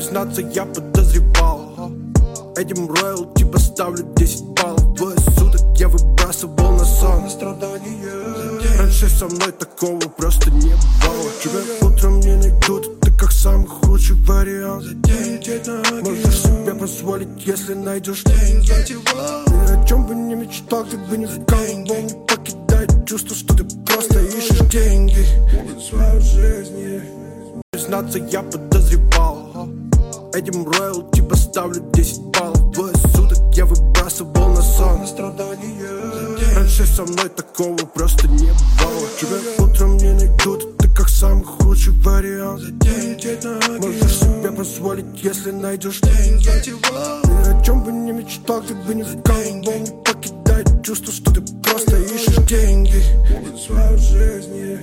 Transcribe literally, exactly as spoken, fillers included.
Признаться, я подозревал. Этим роялти поставлю десять баллов. Двое суток я выбрасывал на сон страдания. Раньше со мной такого просто не бывало. Тебя утром не найдут, ты как самый худший вариант. Можешь себе позволить, если найдешь деньги. Ни о чем бы не мечтал, ты бы ни в кого не покидает чувство, что ты просто ищешь деньги в своей жизни. Признаться, я подозревал. Этим роялти поставлю десять баллов. Двое суток я выбрасывал на сон страдания. Раньше со мной такого просто не бывало. Тебя утром не найдут, ты как самый худший вариант. Можешь себе позволить, если найдешь деньги. Ни о чем бы не мечтал, ты бы ни в кого не покидает чувство, что ты просто ищешь деньги в своей жизни.